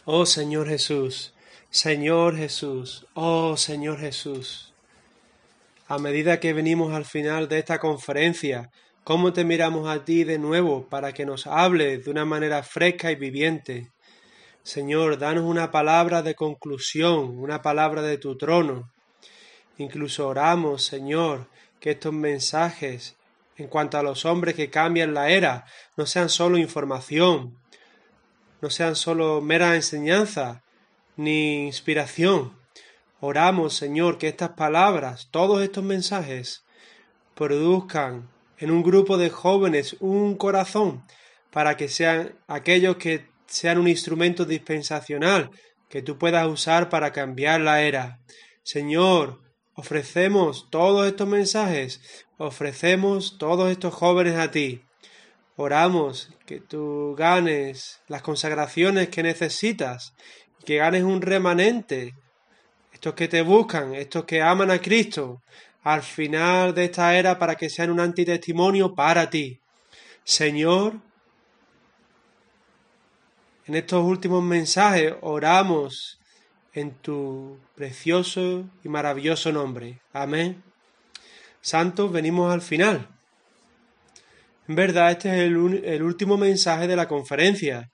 Oh Señor Jesús, Señor Jesús, oh Señor Jesús. A medida que venimos al final de esta conferencia, ¿cómo te miramos a ti de nuevo para que nos hables de una manera fresca y viviente? Señor, danos una palabra de conclusión, una palabra de tu trono. Incluso oramos, Señor, que estos mensajes, en cuanto a los hombres que cambian la era, no sean solo información, no sean solo mera enseñanza, ni inspiración. Oramos, Señor, que estas palabras, todos estos mensajes, produzcan en un grupo de jóvenes un corazón para que sean aquellos que sean un instrumento dispensacional que tú puedas usar para cambiar la era. Señor, ofrecemos todos estos mensajes, ofrecemos todos estos jóvenes a ti. Oramos que tú ganes las consagraciones que necesitas, que ganes un remanente, estos que te buscan, estos que aman a Cristo, al final de esta era para que sean un antitestimonio para ti. Señor, en estos últimos mensajes oramos en tu precioso y maravilloso nombre. Amén. Santos, venimos al final. En verdad, este es el último mensaje de la conferencia.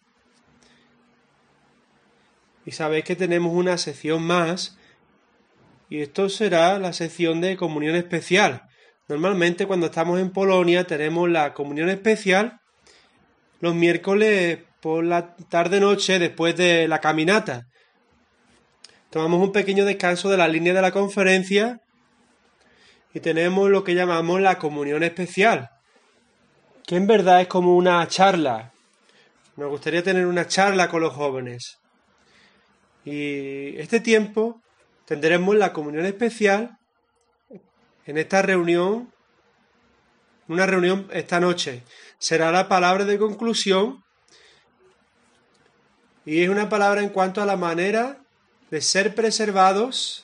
Y sabéis que tenemos una sección más, y esto será la sección de comunión especial. Normalmente cuando estamos en Polonia tenemos la comunión especial los miércoles por la tarde-noche después de la caminata. Tomamos un pequeño descanso de la línea de la conferencia y tenemos lo que llamamos la comunión especial, que en verdad es como una charla. Nos gustaría tener una charla con los jóvenes. Y este tiempo tendremos la comunión especial en esta reunión, una reunión esta noche. Será la palabra de conclusión y es una palabra en cuanto a la manera de ser preservados,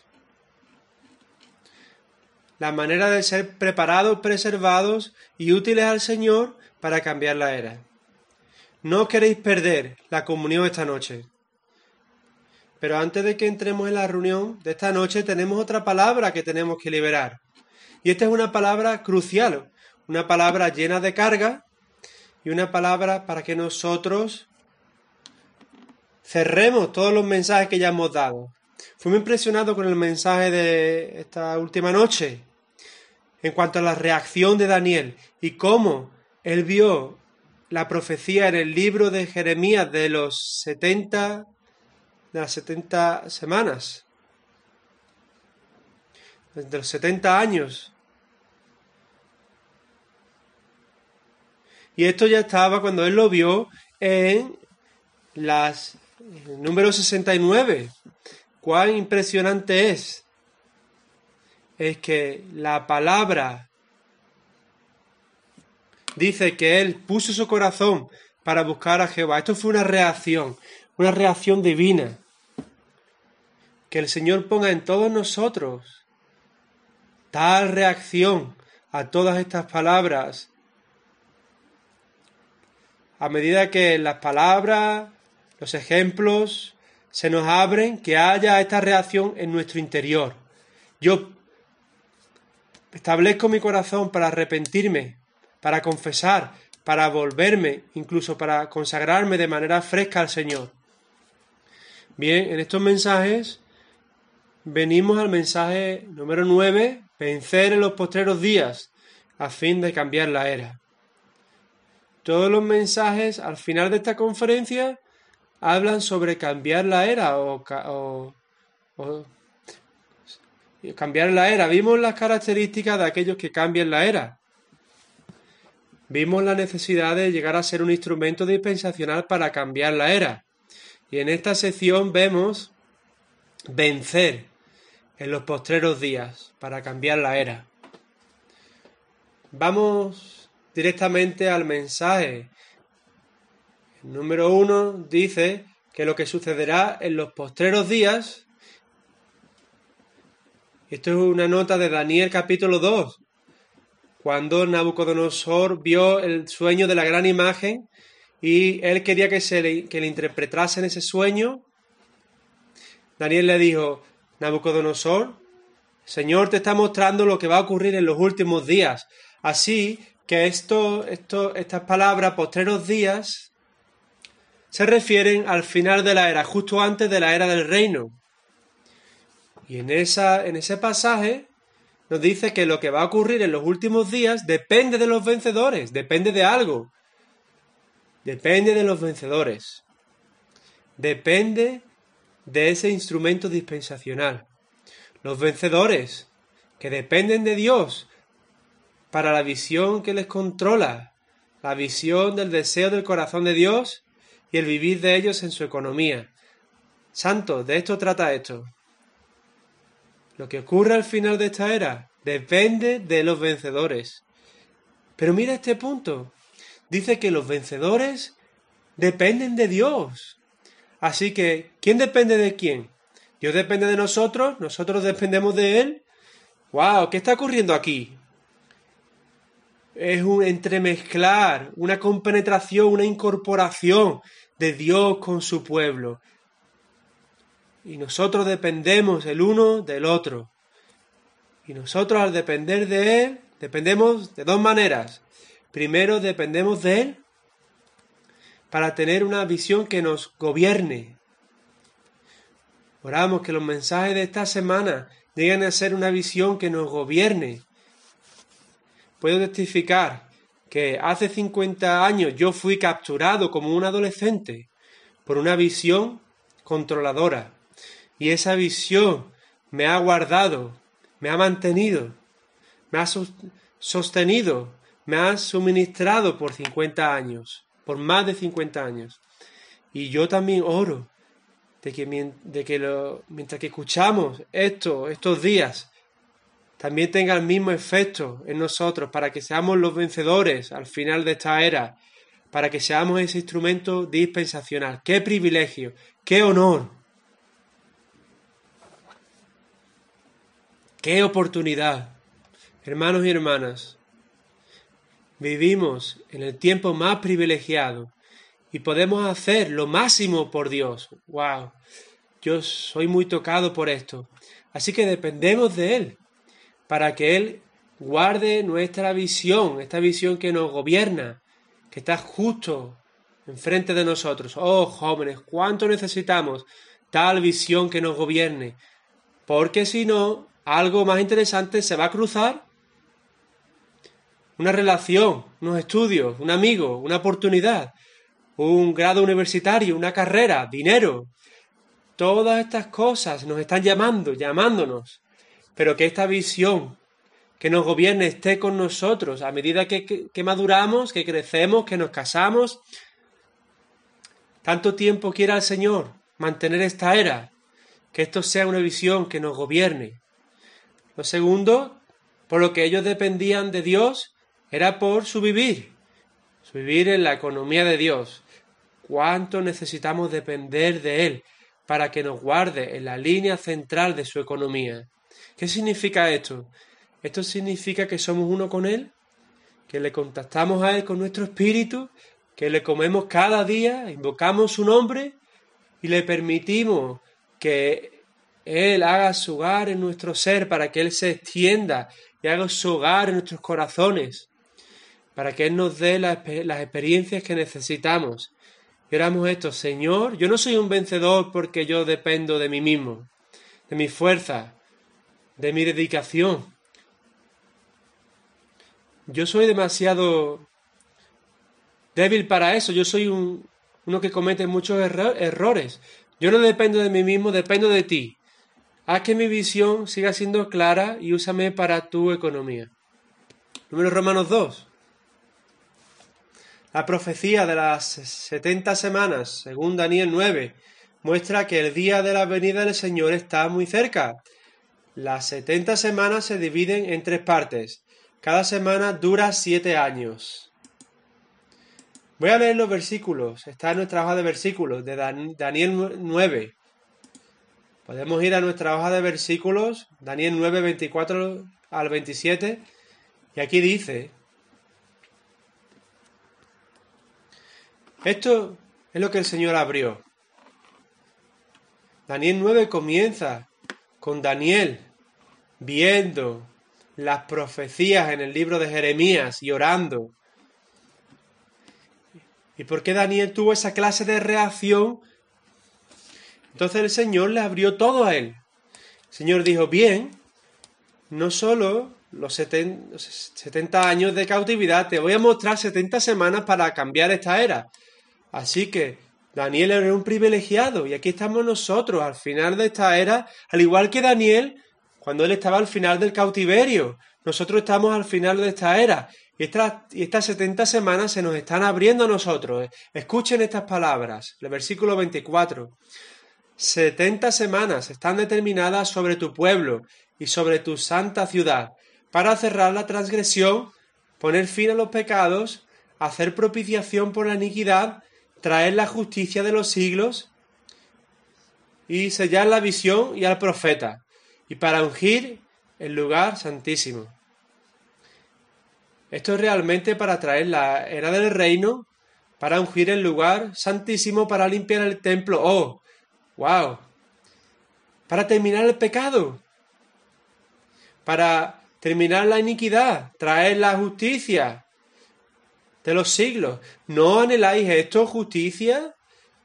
la manera de ser preparados, preservados y útiles al Señor para cambiar la era. No os queréis perder la comunión esta noche. Pero antes de que entremos en la reunión de esta noche tenemos otra palabra que tenemos que liberar. Y esta es una palabra crucial, una palabra llena de carga y una palabra para que nosotros cerremos todos los mensajes que ya hemos dado. Fui muy impresionado con el mensaje de esta última noche en cuanto a la reacción de Daniel y cómo él vio la profecía en el libro de Jeremías de las 70 semanas, de los 70 años. Y esto ya estaba cuando él lo vio en el número 69. Cuán impresionante es que la palabra dice que él puso su corazón para buscar a Jehová. Esto fue una reacción divina. Que el Señor ponga en todos nosotros tal reacción a todas estas palabras. A medida que las palabras, los ejemplos se nos abren, que haya esta reacción en nuestro interior. Yo establezco mi corazón para arrepentirme, para confesar, para volverme, incluso para consagrarme de manera fresca al Señor. Bien, en estos mensajes venimos al mensaje número 9, vencer en los postreros días, a fin de cambiar la era. Todos los mensajes al final de esta conferencia hablan sobre cambiar la era o cambiar la era. Vimos las características de aquellos que cambian la era. Vimos la necesidad de llegar a ser un instrumento dispensacional para cambiar la era. Y en esta sección vemos vencer en los postreros días para cambiar la era. Vamos directamente al mensaje. El número 1 dice que lo que sucederá en los postreros días, esto es una nota de Daniel capítulo 2, cuando Nabucodonosor vio el sueño de la gran imagen y él quería que le interpretasen ese sueño Daniel le dijo: Nabucodonosor, Señor te está mostrando lo que va a ocurrir en los últimos días. Así que estas palabras, postreros días, se refieren al final de la era, justo antes de la era del reino. Y en ese pasaje nos dice que lo que va a ocurrir en los últimos días depende de los vencedores, depende de algo. Depende de los vencedores. Depende de ese instrumento dispensacional. Los vencedores, que dependen de Dios para la visión que les controla, la visión del deseo del corazón de Dios y el vivir de ellos en su economía. Santos, de esto trata esto. Lo que ocurre al final de esta era depende de los vencedores. Pero mira este punto. Dice que los vencedores dependen de Dios. Así que, ¿quién depende de quién? Dios depende de nosotros, nosotros dependemos de Él. ¡Wow! ¿Qué está ocurriendo aquí? Es un entremezclar, una compenetración, una incorporación de Dios con su pueblo. Y nosotros dependemos el uno del otro. Y nosotros al depender de Él, dependemos de dos maneras. Primero, dependemos de Él para tener una visión que nos gobierne. Oramos que los mensajes de esta semana lleguen a ser una visión que nos gobierne. Puedo testificar que hace 50 años yo fui capturado como un adolescente por una visión controladora. Y esa visión me ha guardado, me ha mantenido, me ha sostenido, me ha suministrado por 50 años, por más de 50 años. Y yo también oro de que mientras que escuchamos estos días, también tenga el mismo efecto en nosotros, para que seamos los vencedores al final de esta era, para que seamos ese instrumento dispensacional. ¡Qué privilegio! ¡Qué honor! ¡Qué oportunidad! Hermanos y hermanas, vivimos en el tiempo más privilegiado y podemos hacer lo máximo por Dios. ¡Wow! Yo soy muy tocado por esto. Así que dependemos de Él, para que Él guarde nuestra visión, esta visión que nos gobierna, que está justo enfrente de nosotros. Oh, jóvenes, cuánto necesitamos tal visión que nos gobierne, porque si no, algo más interesante se va a cruzar. Una relación, unos estudios, un amigo, una oportunidad, un grado universitario, una carrera, dinero. Todas estas cosas nos están llamándonos. Pero que esta visión que nos gobierne esté con nosotros a medida que maduramos, que crecemos, que nos casamos. Tanto tiempo quiera el Señor mantener esta era, que esto sea una visión que nos gobierne. Lo segundo, por lo que ellos dependían de Dios, era por su vivir en la economía de Dios. ¿Cuánto necesitamos depender de Él para que nos guarde en la línea central de su economía? ¿Qué significa esto? Esto significa que somos uno con Él, que le contactamos a Él con nuestro espíritu, que le comemos cada día, invocamos su nombre y le permitimos que Él haga su hogar en nuestro ser, para que Él se extienda y haga su hogar en nuestros corazones, para que Él nos dé las experiencias que necesitamos. Y oramos esto: Señor, yo no soy un vencedor porque yo dependo de mí mismo, de mi fuerza, de mi dedicación. Yo soy demasiado débil para eso. Yo soy uno que comete muchos errores. Yo no dependo de mí mismo, dependo de ti. Haz que mi visión siga siendo clara y úsame para tu economía. Número Romanos 2. La profecía de las 70 semanas, según Daniel 9, muestra que el día de la venida del Señor está muy cerca. Las 70 semanas se dividen en 3 partes. Cada semana dura 7 años. Voy a leer los versículos. Está en nuestra hoja de versículos de Daniel 9. Podemos ir a nuestra hoja de versículos, Daniel 9, 24 al 27, y aquí dice: esto es lo que el Señor abrió. Daniel 9 comienza con Daniel viendo las profecías en el libro de Jeremías y orando. ¿Y por qué Daniel tuvo esa clase de reacción? Entonces el Señor le abrió todo a él. El Señor dijo, bien, no solo los 70 años de cautividad, te voy a mostrar 70 semanas para cambiar esta era. Así que Daniel era un privilegiado y aquí estamos nosotros al final de esta era, al igual que Daniel cuando él estaba al final del cautiverio. Nosotros estamos al final de esta era y estas 70 semanas se nos están abriendo a nosotros. Escuchen estas palabras, el versículo 24. 70 semanas están determinadas sobre tu pueblo y sobre tu santa ciudad, para cerrar la transgresión, poner fin a los pecados, hacer propiciación por la iniquidad, traer la justicia de los siglos y sellar la visión y al profeta, y para ungir el lugar santísimo. Esto es realmente para traer la era del reino, para ungir el lugar santísimo, para limpiar el templo. ¡Oh! ¡Wow! Para terminar el pecado, para terminar la iniquidad, traer la justicia de los siglos. ¿No anheláis esto, justicia?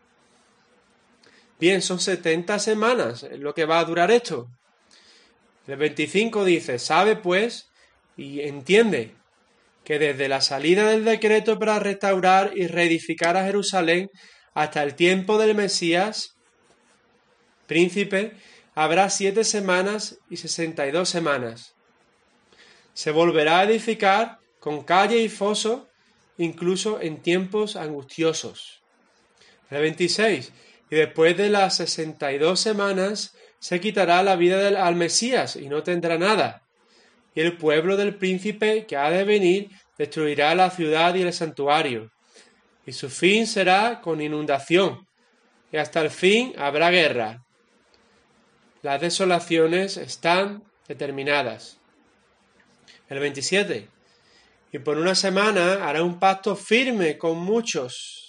Bien, son 70 semanas lo que va a durar esto. El 25 dice, sabe pues y entiende que desde la salida del decreto para restaurar y reedificar a Jerusalén hasta el tiempo del Mesías, príncipe, habrá 7 semanas y 62 semanas. Se volverá a edificar con calle y foso, incluso en tiempos angustiosos. El 26. Y después de las 62 semanas se quitará la vida al Mesías y no tendrá nada. Y el pueblo del príncipe que ha de venir destruirá la ciudad y el santuario. Y su fin será con inundación. Y hasta el fin habrá guerra. Las desolaciones están determinadas. El 27. Y por una semana hará un pacto firme con muchos.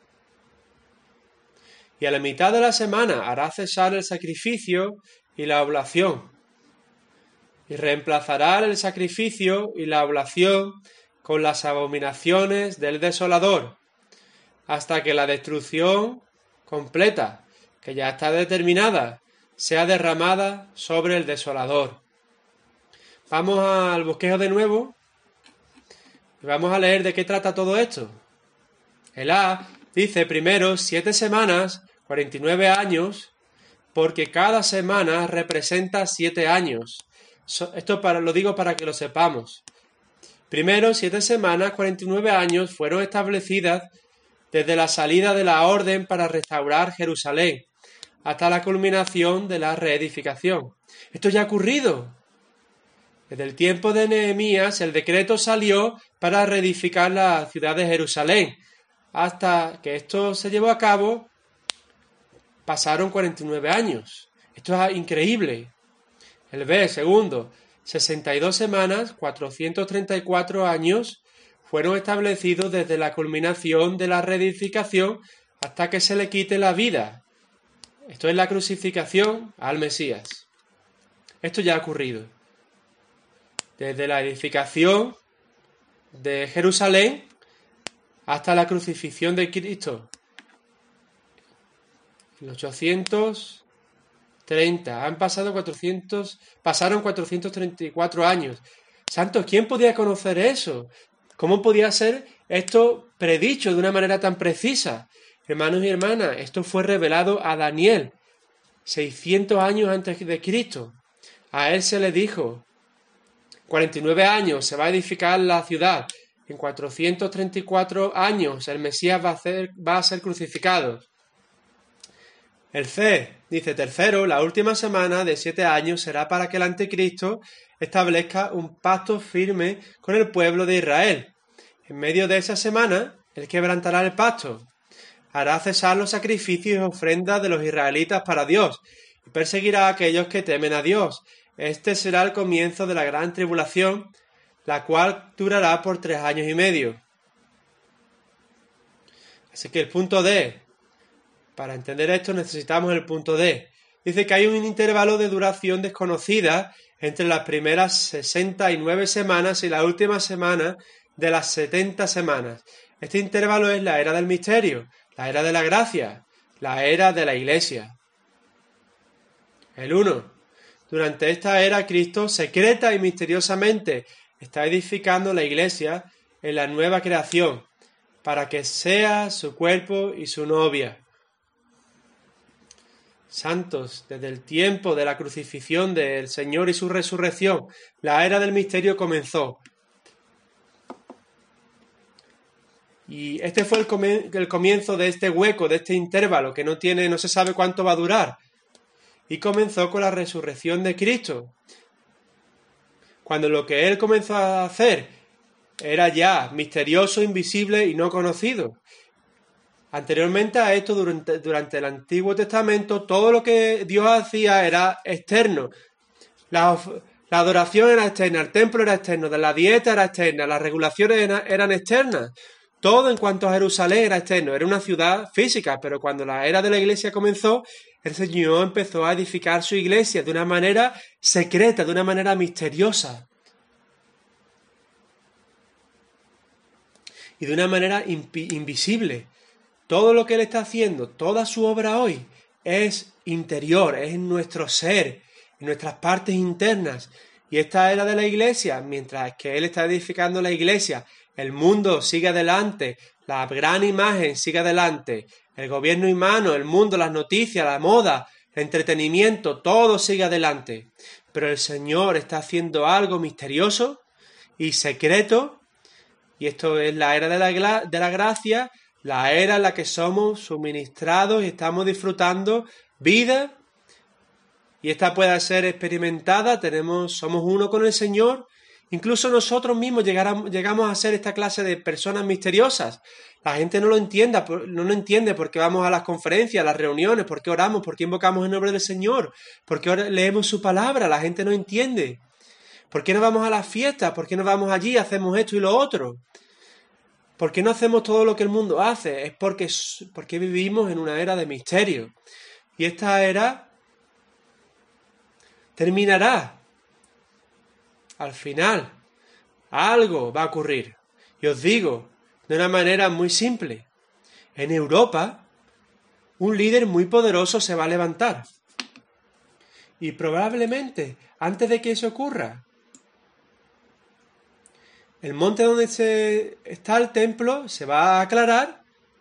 Y a la mitad de la semana hará cesar el sacrificio y la oblación. Y reemplazará el sacrificio y la oblación con las abominaciones del desolador, hasta que la destrucción completa, que ya está determinada, sea derramada sobre el desolador. Vamos al bosquejo de nuevo y vamos a leer de qué trata todo esto. El A dice primero 7 semanas, 49 años, porque cada semana representa 7 años. Esto lo digo para que lo sepamos. Primero, 7 semanas, 49 años fueron establecidas desde la salida de la orden para restaurar Jerusalén hasta la culminación de la reedificación. Esto ya ha ocurrido. Desde el tiempo de Nehemías el decreto salió para reedificar la ciudad de Jerusalén. Hasta que esto se llevó a cabo, pasaron 49 años. Esto es increíble. El B, segundo, 62 semanas, 434 años fueron establecidos desde la culminación de la reedificación hasta que se le quite la vida. Esto es la crucificación al Mesías. Esto ya ha ocurrido. Desde la edificación de Jerusalén hasta la crucifixión de Cristo. En 830. Pasaron 434 años. Santos, ¿quién podía conocer eso? ¿Cómo podía ser esto predicho de una manera tan precisa? Hermanos y hermanas, esto fue revelado a Daniel 600 años antes de Cristo. A él se le dijo, 49 años se va a edificar la ciudad. En 434 años el Mesías va a ser crucificado. El C dice, tercero, la última semana de 7 años será para que el anticristo establezca un pacto firme con el pueblo de Israel. En medio de esa semana, él quebrantará el pacto, hará cesar los sacrificios y ofrendas de los israelitas para Dios, y perseguirá a aquellos que temen a Dios. Este será el comienzo de la gran tribulación, la cual durará por 3 años y medio. Así que el punto D. Para entender esto necesitamos el punto D. dice que hay un intervalo de duración desconocida entre las primeras 69 semanas y la última semana de las 70 semanas. Este intervalo es la era del misterio, la era de la gracia, la era de la Iglesia. El 1. Durante esta era, Cristo secreta y misteriosamente está edificando la Iglesia en la nueva creación, para que sea su cuerpo y su novia. Santos, desde el tiempo de la crucifixión del Señor y su resurrección, la era del misterio comenzó. Y este fue el comienzo de este hueco, de este intervalo, que no se sabe cuánto va a durar. Y comenzó con la resurrección de Cristo, cuando lo que Él comenzó a hacer era ya misterioso, invisible y no conocido. Anteriormente a esto, durante el Antiguo Testamento, todo lo que Dios hacía era externo. La adoración era externa, el templo era externo, la dieta era externa, las regulaciones eran externas. Todo en cuanto a Jerusalén era externo, era una ciudad física, pero cuando la era de la Iglesia comenzó, el Señor empezó a edificar su Iglesia de una manera secreta, de una manera misteriosa. Y de una manera invisible. Todo lo que Él está haciendo, toda su obra hoy, es interior, es en nuestro ser, en nuestras partes internas. Y esta era de la Iglesia, mientras que Él está edificando la Iglesia, el mundo sigue adelante, la gran imagen sigue adelante, el gobierno humano, el mundo, las noticias, la moda, el entretenimiento, todo sigue adelante. Pero el Señor está haciendo algo misterioso y secreto, y esto es la era de la gracia, la era en la que somos suministrados y estamos disfrutando vida, y esta puede ser experimentada, somos uno con el Señor. Incluso nosotros mismos llegamos a ser esta clase de personas misteriosas. La gente no lo entiende por qué vamos a las conferencias, a las reuniones, por qué oramos, por qué invocamos el nombre del Señor, por qué leemos su palabra. La gente no entiende. ¿Por qué no vamos a las fiestas? ¿Por qué no vamos allí y hacemos esto y lo otro? ¿Por qué no hacemos todo lo que el mundo hace? Es porque vivimos en una era de misterio. Y esta era terminará. Al final, algo va a ocurrir. Y os digo, de una manera muy simple. En Europa, un líder muy poderoso se va a levantar. Y probablemente, antes de que eso ocurra, el monte donde está el templo se va a aclarar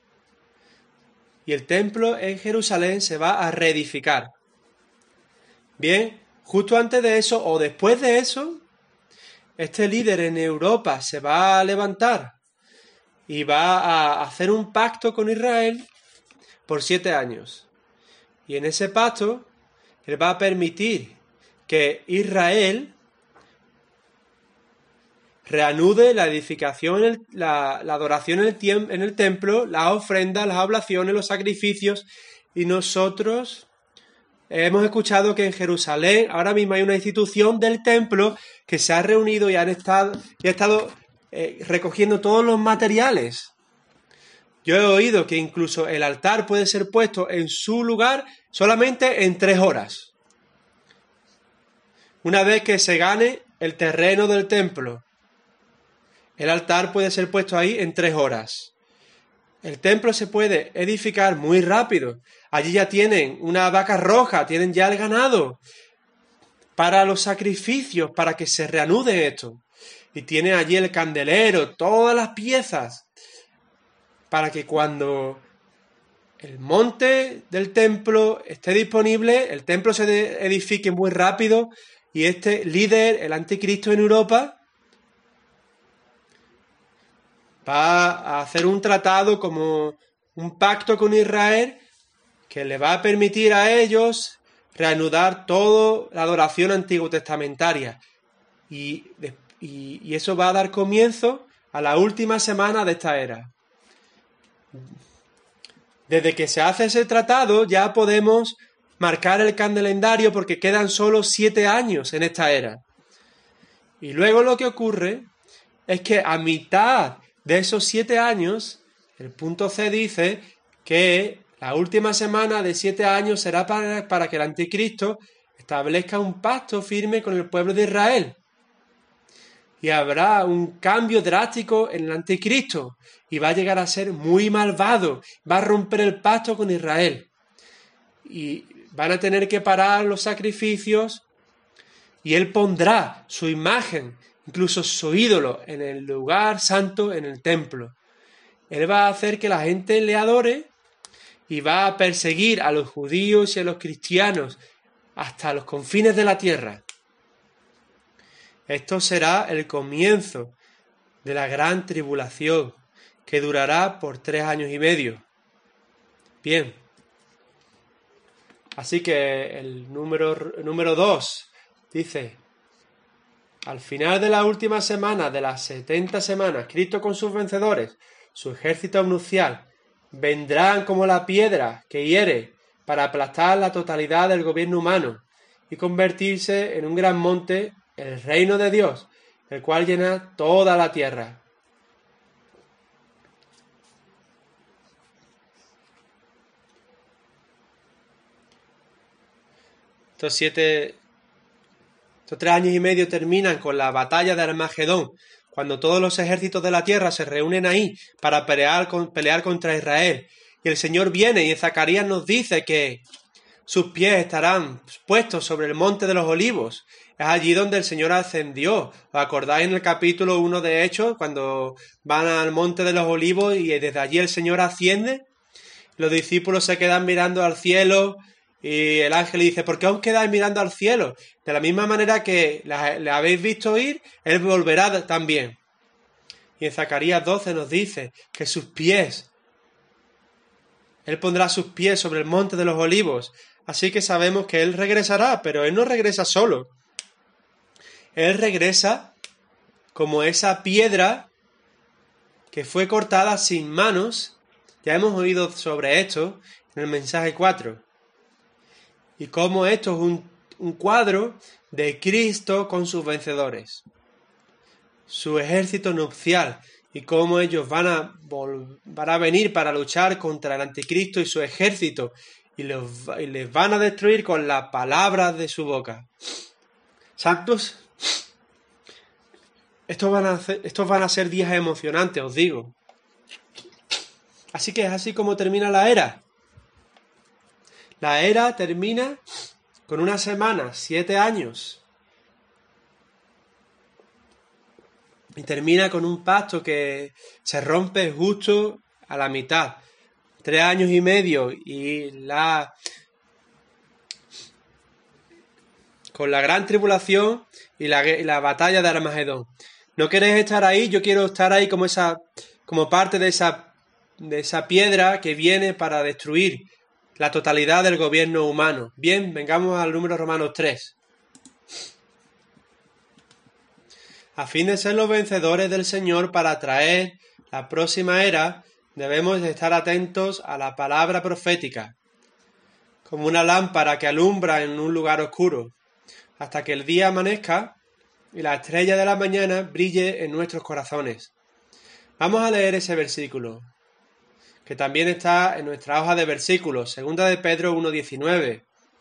y el templo en Jerusalén se va a reedificar. Bien, justo antes de eso o después de eso, este líder en Europa se va a levantar y va a hacer un pacto con Israel por 7 años. Y en ese pacto, él va a permitir que Israel reanude la edificación, la adoración en el templo, las ofrendas, las oblaciones, los sacrificios. Y nosotros hemos escuchado que en Jerusalén ahora mismo hay una institución del templo que se ha reunido y ha estado recogiendo todos los materiales. Yo he oído que incluso el altar puede ser puesto en su lugar solamente en 3 horas. Una vez que se gane el terreno del templo, el altar puede ser puesto ahí en 3 horas. El templo se puede edificar muy rápido. Allí ya tienen una vaca roja, tienen ya el ganado para los sacrificios, para que se reanude esto. Y tienen allí el candelero, todas las piezas, para que cuando el monte del templo esté disponible, el templo se edifique muy rápido y este líder, el anticristo en Europa, va a hacer un tratado como un pacto con Israel que le va a permitir a ellos reanudar toda la adoración antiguo testamentaria. Y eso va a dar comienzo a la última semana de esta era. Desde que se hace ese tratado ya podemos marcar el calendario porque quedan solo 7 años en esta era. Y luego lo que ocurre es que a mitad de esos 7 años, el punto C dice que La última semana de 7 años será para que el anticristo establezca un pacto firme con el pueblo de Israel. Y habrá un cambio drástico en el anticristo y va a llegar a ser muy malvado, va a romper el pacto con Israel. Y van a tener que parar los sacrificios y él pondrá su imagen, incluso su ídolo, en el lugar santo, en el templo. Él va a hacer que la gente le adore y va a perseguir a los judíos y a los cristianos hasta los confines de la tierra. Esto será el comienzo de la gran tribulación, que durará por 3 años y medio. Bien. Así que el número 2 dice: al final de la última semana de las 70 semanas, Cristo con sus vencedores, su ejército nupcial, vendrán como la piedra que hiere para aplastar la totalidad del gobierno humano y convertirse en un gran monte, el reino de Dios, el cual llena toda la tierra. Estos 3 años y medio terminan con la batalla de Armagedón, cuando todos los ejércitos de la tierra se reúnen ahí para pelear contra Israel. Y el Señor viene, y en Zacarías nos dice que sus pies estarán puestos sobre el monte de los olivos. Es allí donde el Señor ascendió. ¿Os acordáis en el capítulo 1 de Hechos, cuando van al monte de los olivos y desde allí el Señor asciende? Los discípulos se quedan mirando al cielo y el ángel dice: ¿por qué os quedáis mirando al cielo? De la misma manera que le habéis visto ir, Él volverá también. Y en Zacarías 12 nos dice que Él pondrá sus pies sobre el monte de los olivos. Así que sabemos que Él regresará, pero Él no regresa solo. Él regresa como esa piedra que fue cortada sin manos. Ya hemos oído sobre esto en el mensaje 4. Y cómo esto es un cuadro de Cristo con sus vencedores. Su ejército nupcial. Y cómo ellos van a venir para luchar contra el anticristo y su ejército. Y les van a destruir con las palabras de su boca. Santos, estos van a ser días emocionantes, os digo. Así que es así como termina la era. La era termina con una semana, 7 años. Y termina con un pacto que se rompe justo a la mitad. 3 años y medio con la gran tribulación y la batalla de Armagedón. ¿No queréis estar ahí? Yo quiero estar ahí como parte de esa piedra que viene para destruir la totalidad del gobierno humano. Bien, vengamos al número Romanos 3. A fin de ser los vencedores del Señor para traer la próxima era, debemos estar atentos a la palabra profética, como una lámpara que alumbra en un lugar oscuro, hasta que el día amanezca y la estrella de la mañana brille en nuestros corazones. Vamos a leer ese versículo, que también está en nuestra hoja de versículos, 2 de Pedro 1:19.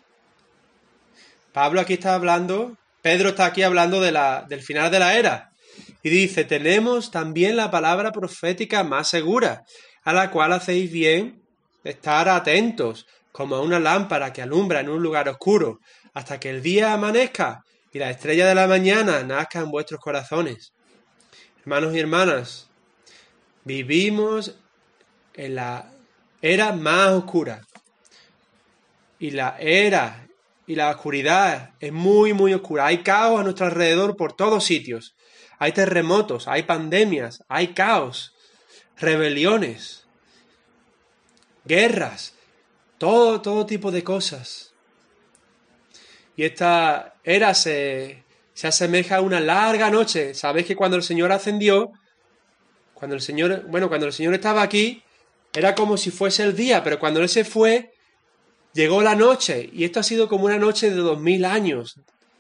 Pedro está aquí hablando del final de la era, y dice: tenemos también la palabra profética más segura, a la cual hacéis bien estar atentos, como a una lámpara que alumbra en un lugar oscuro, hasta que el día amanezca y la estrella de la mañana nazca en vuestros corazones. Hermanos y hermanas, vivimos en la era más oscura, y la era y la oscuridad es muy, muy oscura. Hay caos a nuestro alrededor por todos sitios. Hay terremotos, hay pandemias, hay caos, rebeliones, guerras, todo tipo de cosas. Y esta era se asemeja a una larga noche. Sabéis que cuando el Señor ascendió, cuando el Señor estaba aquí, era como si fuese el día, pero cuando Él se fue, llegó la noche, y esto ha sido como una noche de 2000 años.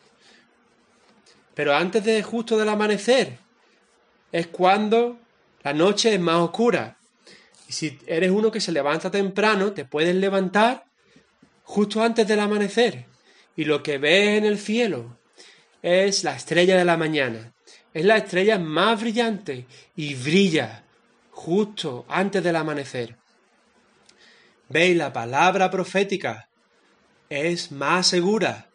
Pero antes justo del amanecer, es cuando la noche es más oscura. Y si eres uno que se levanta temprano, te puedes levantar justo antes del amanecer. Y lo que ves en el cielo es la estrella de la mañana. Es la estrella más brillante y brilla justo antes del amanecer. ¿Veis? La palabra profética es más segura.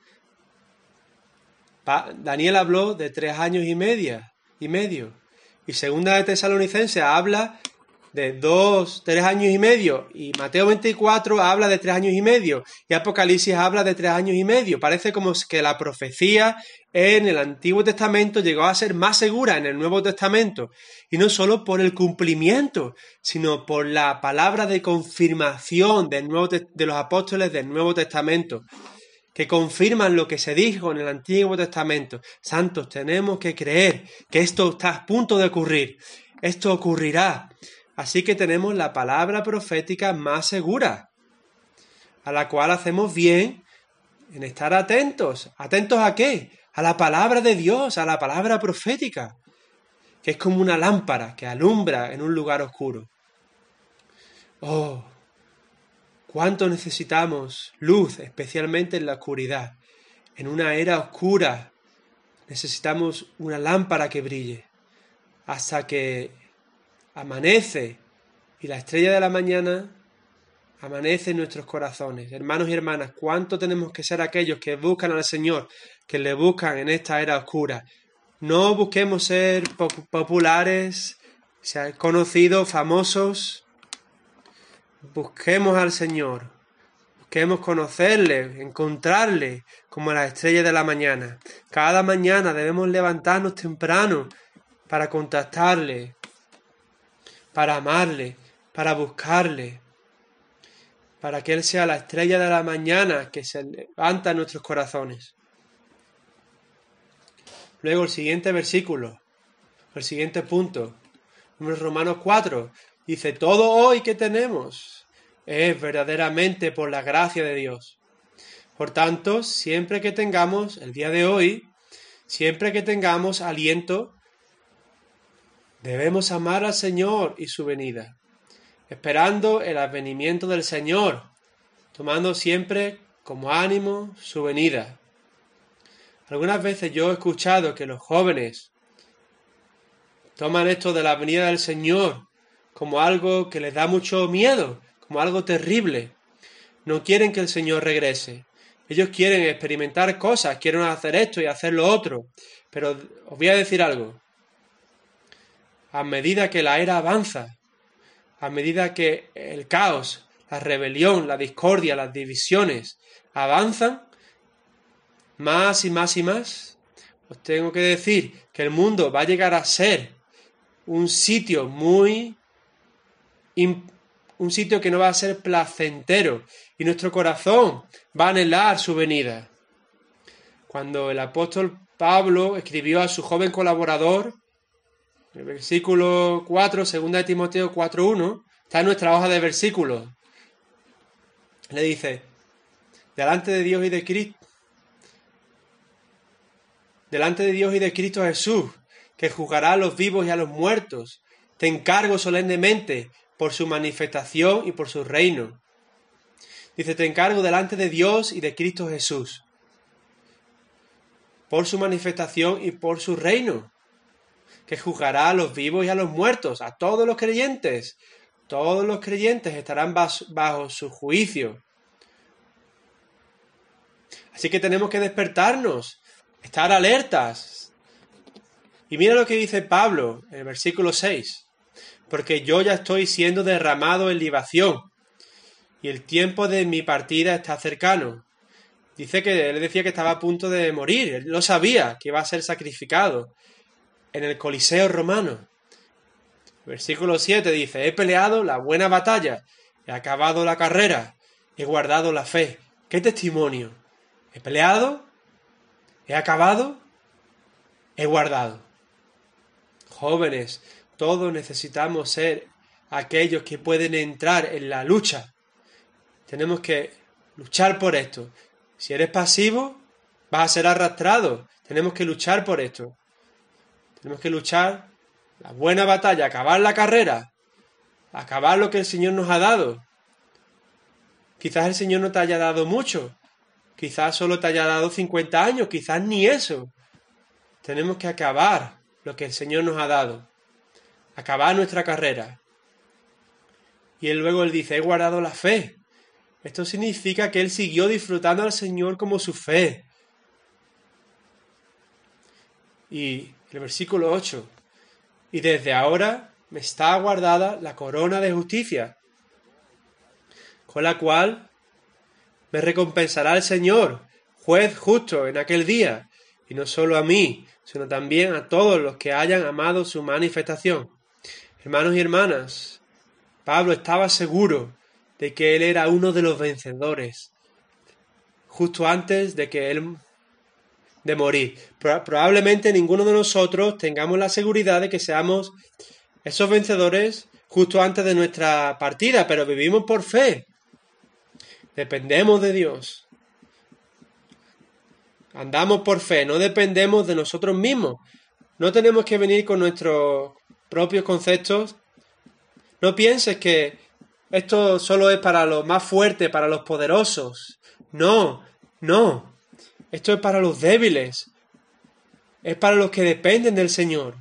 Daniel habló de 3 años y medio. Y segunda de Tesalonicenses habla de 3 años y medio. Y Mateo 24 habla de 3 años y medio. Y Apocalipsis habla de 3 años y medio. Parece como que la profecía en el Antiguo Testamento llegó a ser más segura en el Nuevo Testamento. Y no solo por el cumplimiento, sino por la palabra de confirmación de los apóstoles del Nuevo Testamento, que confirman lo que se dijo en el Antiguo Testamento. Santos, tenemos que creer que esto está a punto de ocurrir. Esto ocurrirá. Así que tenemos la palabra profética más segura, a la cual hacemos bien en estar atentos. ¿Atentos a qué? A la palabra de Dios, a la palabra profética, que es como una lámpara que alumbra en un lugar oscuro. ¡Oh! ¿Cuánto necesitamos luz, especialmente en la oscuridad? En una era oscura necesitamos una lámpara que brille hasta que amanece y la estrella de la mañana amanece en nuestros corazones. Hermanos y hermanas, ¿cuánto tenemos que ser aquellos que buscan al Señor, que le buscan en esta era oscura? No busquemos ser populares, ser conocidos, famosos. Busquemos al Señor, busquemos conocerle, encontrarle como la estrella de la mañana. Cada mañana debemos levantarnos temprano para contactarle, para amarle, para buscarle, para que Él sea la estrella de la mañana que se levanta en nuestros corazones. Luego el siguiente versículo, el siguiente punto, en Romanos 4, dice, todo hoy que tenemos es verdaderamente por la gracia de Dios. Por tanto, siempre que tengamos el día de hoy, siempre que tengamos aliento, debemos amar al Señor y su venida, esperando el advenimiento del Señor, tomando siempre como ánimo su venida. Algunas veces yo he escuchado que los jóvenes toman esto de la venida del Señor como algo que les da mucho miedo, como algo terrible. No quieren que el Señor regrese. Ellos quieren experimentar cosas, quieren hacer esto y hacer lo otro. Pero os voy a decir algo. A medida que la era avanza, a medida que el caos, la rebelión, la discordia, las divisiones avanzan, más y más y más, os tengo que decir que el mundo va a llegar a ser un sitio un sitio que no va a ser placentero y nuestro corazón va a anhelar su venida. Cuando el apóstol Pablo escribió a su joven colaborador, el versículo 4, 2 de Timoteo 4:1, está en nuestra hoja de versículos. Le dice, delante de Dios y de Cristo Jesús, que juzgará a los vivos y a los muertos, te encargo solemnemente por su manifestación y por su reino. Dice, te encargo delante de Dios y de Cristo Jesús, por su manifestación y por su reino, que juzgará a los vivos y a los muertos, a todos los creyentes. Todos los creyentes estarán bajo su juicio. Así que tenemos que despertarnos, estar alertas. Y mira lo que dice Pablo en el versículo 6. Porque yo ya estoy siendo derramado en libación, y el tiempo de mi partida está cercano. Dice que él decía que estaba a punto de morir. Él lo sabía, que iba a ser sacrificado en el Coliseo romano. Versículo 7 dice, he peleado la buena batalla, he acabado la carrera, he guardado la fe. ¿Qué testimonio? He peleado, he acabado, he guardado. Jóvenes, todos necesitamos ser aquellos que pueden entrar en la lucha. Tenemos que luchar por esto. Si eres pasivo, vas a ser arrastrado. Tenemos que luchar por esto. Tenemos que luchar la buena batalla, acabar la carrera, acabar lo que el Señor nos ha dado. Quizás el Señor no te haya dado mucho, quizás solo te haya dado 50 años, quizás ni eso. Tenemos que acabar lo que el Señor nos ha dado, acabar nuestra carrera. Y luego él dice, he guardado la fe. Esto significa que él siguió disfrutando al Señor como su fe. Y el versículo 8, y desde ahora me está guardada la corona de justicia, con la cual me recompensará el Señor, juez justo en aquel día, y no solo a mí, sino también a todos los que hayan amado su manifestación. Hermanos y hermanas, Pablo estaba seguro de que él era uno de los vencedores, justo antes de morir. Probablemente ninguno de nosotros tengamos la seguridad de que seamos esos vencedores justo antes de nuestra partida, pero vivimos por fe. Dependemos de Dios. Andamos por fe, no dependemos de nosotros mismos. No tenemos que venir con nuestros propios conceptos. No pienses que esto solo es para los más fuertes, para los poderosos. No. Esto es para los débiles. Es para los que dependen del Señor.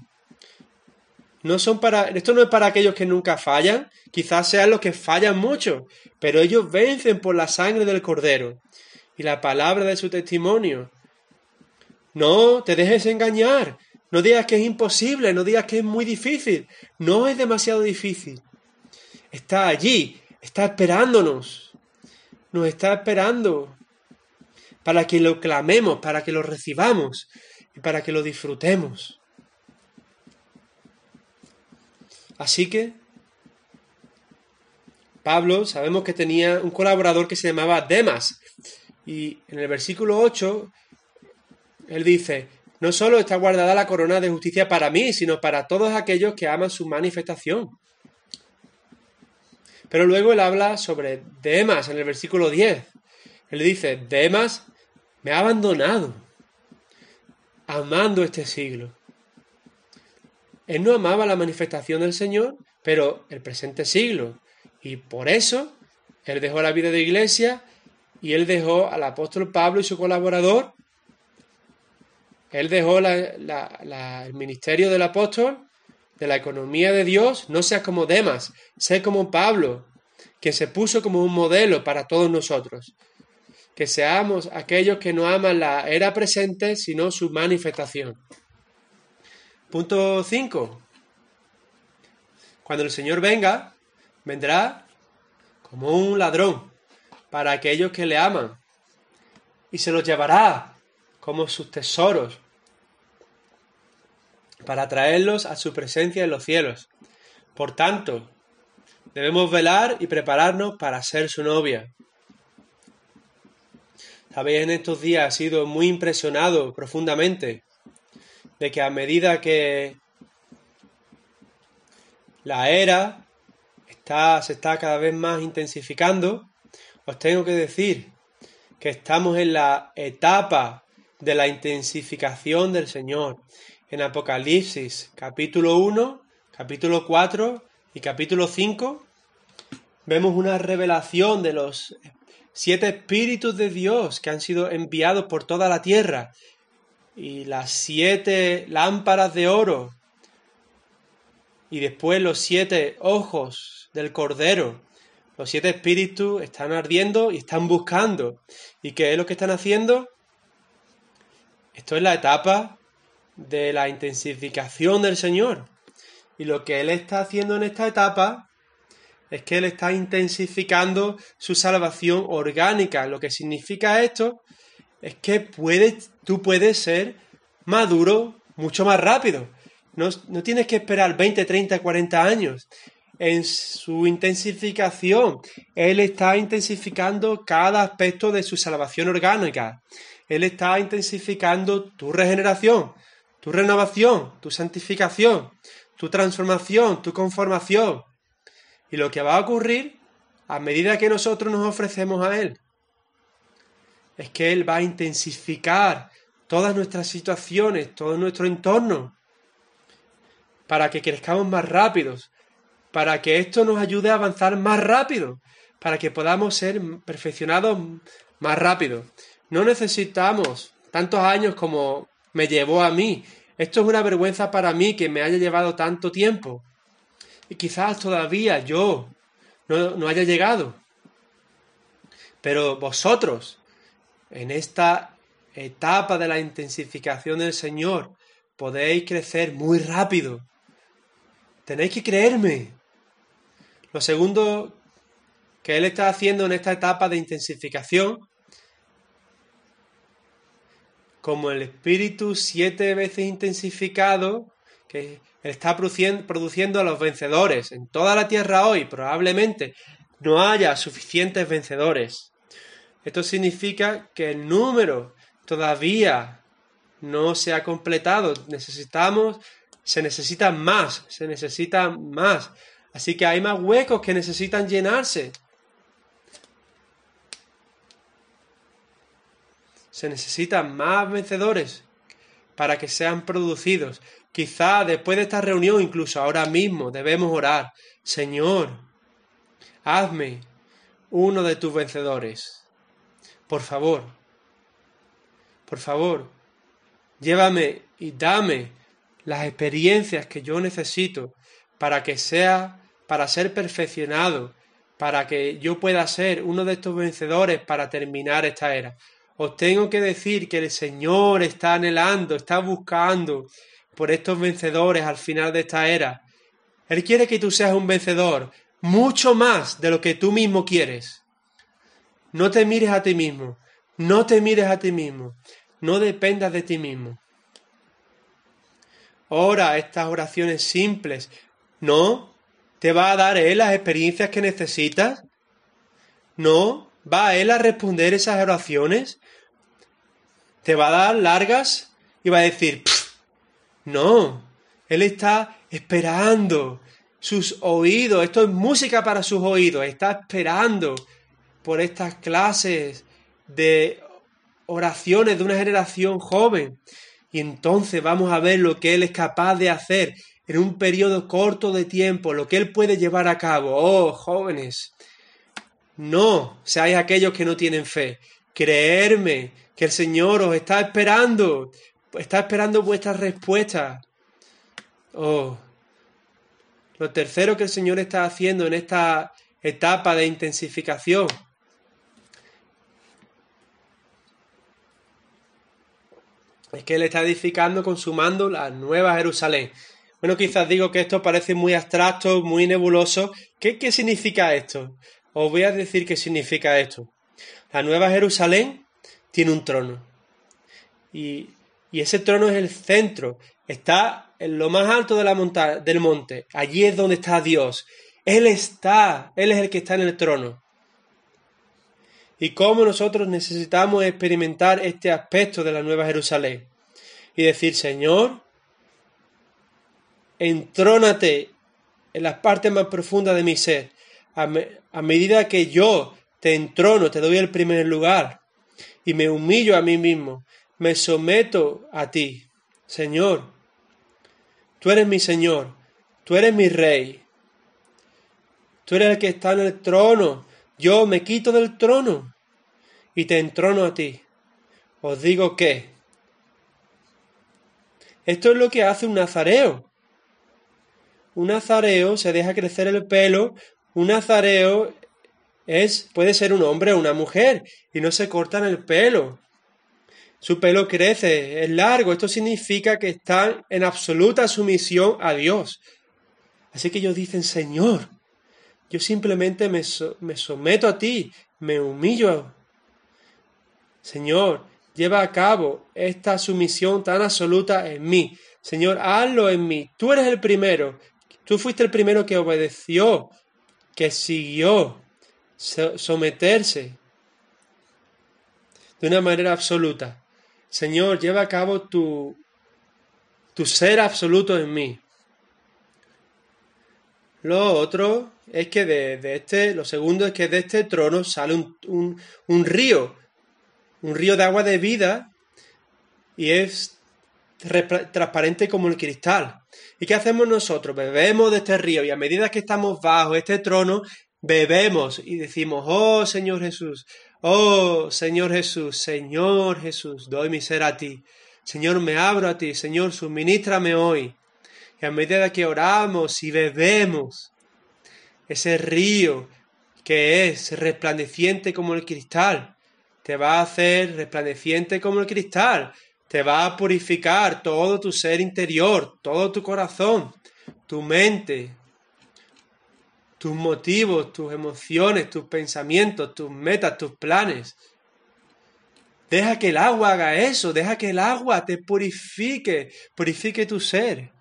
Esto no es para aquellos que nunca fallan. Quizás sean los que fallan mucho, pero ellos vencen por la sangre del Cordero y la palabra de su testimonio. No te dejes engañar. No digas que es imposible, no digas que es muy difícil. No es demasiado difícil. Está allí, está esperándonos. Nos está esperando para que lo clamemos, para que lo recibamos y para que lo disfrutemos. Así que Pablo sabemos que tenía un colaborador que se llamaba Demas. Y en el versículo 8, él dice, no solo está guardada la corona de justicia para mí, sino para todos aquellos que aman su manifestación. Pero luego él habla sobre Demas en el versículo 10. Él dice, Demas me ha abandonado, amando este siglo. Él no amaba la manifestación del Señor, pero el presente siglo. Y por eso, él dejó la vida de iglesia y él dejó al apóstol Pablo y su colaborador. Él dejó el ministerio del apóstol, de la economía de Dios. No seas como Demas, sé como Pablo, que se puso como un modelo para todos nosotros. Que seamos aquellos que no aman la era presente, sino su manifestación. Punto 5. Cuando el Señor venga, vendrá como un ladrón para aquellos que le aman y se los llevará como sus tesoros para traerlos a su presencia en los cielos. Por tanto, debemos velar y prepararnos para ser su novia. Sabéis, en estos días he sido muy impresionado profundamente de que a medida que la era se está cada vez más intensificando, os tengo que decir que estamos en la etapa de la intensificación del Señor. En Apocalipsis, capítulo 1, capítulo 4 y capítulo 5, vemos una revelación de los 7 espíritus de Dios que han sido enviados por toda la tierra y las 7 lámparas de oro y después los 7 ojos del Cordero. Los 7 espíritus están ardiendo y están buscando. ¿Y qué es lo que están haciendo? Esto es la etapa de la intensificación del Señor. Y lo que Él está haciendo en esta etapa es que Él está intensificando su salvación orgánica. Lo que significa esto es que tú puedes ser maduro mucho más rápido. No tienes que esperar 20, 30, 40 años. En su intensificación, Él está intensificando cada aspecto de su salvación orgánica. Él está intensificando tu regeneración, tu renovación, tu santificación, tu transformación, tu conformación. Y lo que va a ocurrir a medida que nosotros nos ofrecemos a Él es que Él va a intensificar todas nuestras situaciones, todo nuestro entorno, para que crezcamos más rápidos, para que esto nos ayude a avanzar más rápido, para que podamos ser perfeccionados más rápido. No necesitamos tantos años como me llevó a mí. Esto es una vergüenza para mí que me haya llevado tanto tiempo. Y quizás todavía yo no haya llegado. Pero vosotros, en esta etapa de la intensificación del Señor, podéis crecer muy rápido. Tenéis que creerme. Lo segundo que Él está haciendo en esta etapa de intensificación, como el Espíritu 7 veces intensificado, que está produciendo a los vencedores. En toda la tierra hoy probablemente no haya suficientes vencedores. Esto significa que el número todavía no se ha completado. Se necesitan más. Así que hay más huecos que necesitan llenarse. Se necesitan más vencedores para que sean producidos. Quizá después de esta reunión, incluso ahora mismo, debemos orar. Señor, hazme uno de tus vencedores. Por favor, llévame y dame las experiencias que yo necesito para ser perfeccionado, para que yo pueda ser uno de estos vencedores para terminar esta era. Os tengo que decir que el Señor está anhelando, está buscando por estos vencedores al final de esta era. Él quiere que tú seas un vencedor, mucho más de lo que tú mismo quieres. No te mires a ti mismo, no dependas de ti mismo. Ora estas oraciones simples. ¿No te va a dar Él las experiencias que necesitas? ¿No va Él a responder esas oraciones? ¿Te va a dar largas? Y va a decir, no, Él está esperando sus oídos. Esto es música para sus oídos. Está esperando por estas clases de oraciones de una generación joven. Y entonces vamos a ver lo que Él es capaz de hacer en un periodo corto de tiempo, lo que Él puede llevar a cabo. Oh, jóvenes, no seáis aquellos que no tienen fe. Creerme que el Señor os está esperando vuestras respuestas. Oh, lo tercero que el Señor está haciendo en esta etapa de intensificación es que Él está edificando, consumando la Nueva Jerusalén. Bueno, quizás digo que esto parece muy abstracto, muy nebuloso. ¿Qué significa esto? Os voy a decir qué significa esto. La Nueva Jerusalén tiene un trono. Y ese trono es el centro. Está en lo más alto de del monte. Allí es donde está Dios. Él es el que está en el trono. Y cómo nosotros necesitamos experimentar este aspecto de la Nueva Jerusalén. Y decir, Señor, entrónate en las partes más profundas de mi ser. A medida que yo te entrono, te doy el primer lugar y me humillo a mí mismo, me someto a ti. Señor, tú eres mi Señor, tú eres mi Rey, tú eres el que está en el trono. Yo me quito del trono y te entrono a ti. Os digo que esto es lo que hace un nazareo. Un nazareo se deja crecer el pelo. Un nazareo puede ser un hombre o una mujer y no se cortan el pelo. Su pelo crece, es largo. Esto significa que están en absoluta sumisión a Dios. Así que ellos dicen, Señor, yo simplemente me someto a ti, me humillo. Señor, lleva a cabo esta sumisión tan absoluta en mí. Señor, hazlo en mí. Tú eres el primero. Tú fuiste el primero que obedeció, que siguió someterse de una manera absoluta. Señor, lleva a cabo tu ser absoluto en mí. Lo otro es que lo segundo es que de este trono sale un río de agua de vida y es transparente como el cristal. ¿Y qué hacemos nosotros? Bebemos de este río y a medida que estamos bajo este trono, bebemos y decimos, oh Señor Jesús, Señor Jesús, doy mi ser a ti. Señor, me abro a ti, Señor, suminístrame hoy. Y a medida que oramos y bebemos, ese río que es resplandeciente como el cristal, te va a hacer resplandeciente como el cristal, te va a purificar todo tu ser interior, todo tu corazón, tu mente, tus motivos, tus emociones, tus pensamientos, tus metas, tus planes. Deja que el agua haga eso, deja que el agua te purifique tu ser.